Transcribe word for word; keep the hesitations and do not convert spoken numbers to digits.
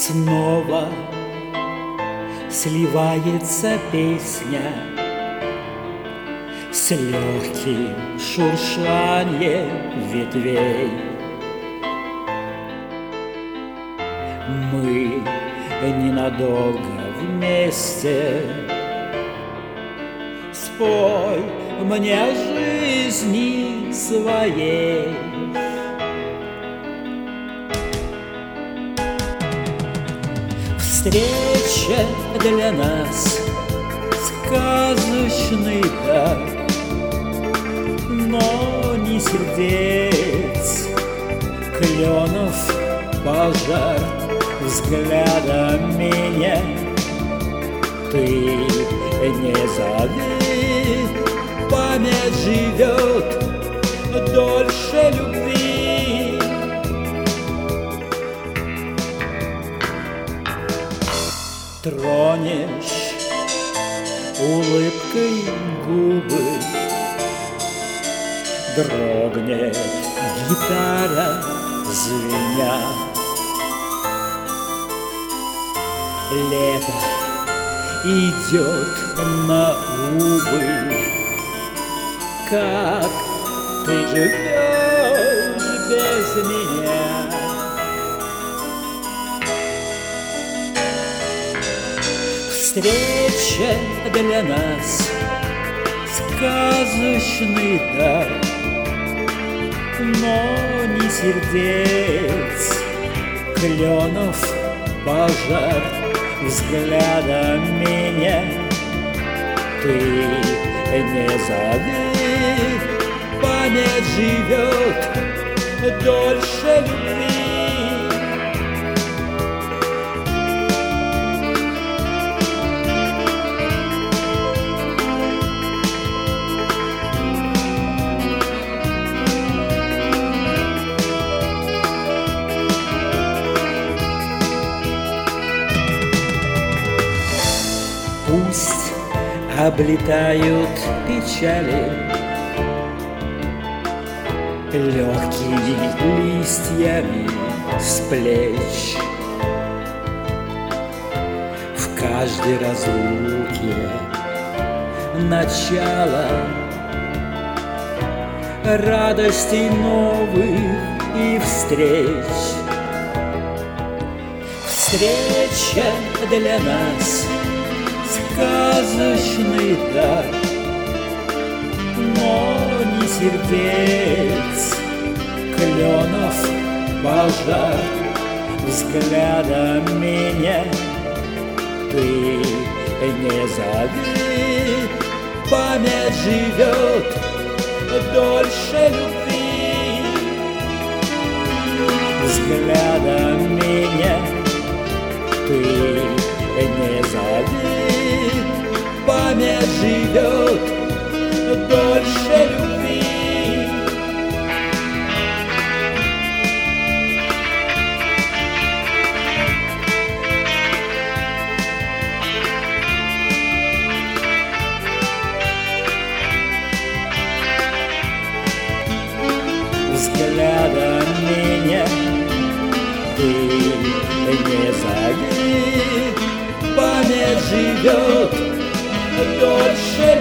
Снова сливается песня с легким шуршанием ветвей. Мы ненадолго вместе. Спой мне о жизни своей. Встреча для нас сказочный дар, но не сердец, кленов пожар. Взглядом меня ты не зови, память живет дольше любви. Тронешь улыбкой губы, дрогнет гитара звеня. Лето идет на губы. Как ты живешь без меня? Встреча для нас сказочный дар, но не сердец, кленов пожар. Взглядом меня ты не зови, память живет дольше любви. Пусть облетают печали легкими листьями с плеч. В каждой разлуке начало радостей новых и встреч. Встреча для нас сказочный дар, но не сердец, кленов пожар. Взглядом меня ты не зови, память живет дольше любви. Взглядом меня ты не зови, память живет дольше любви. Взглядом меня ты не зови, память живет дольше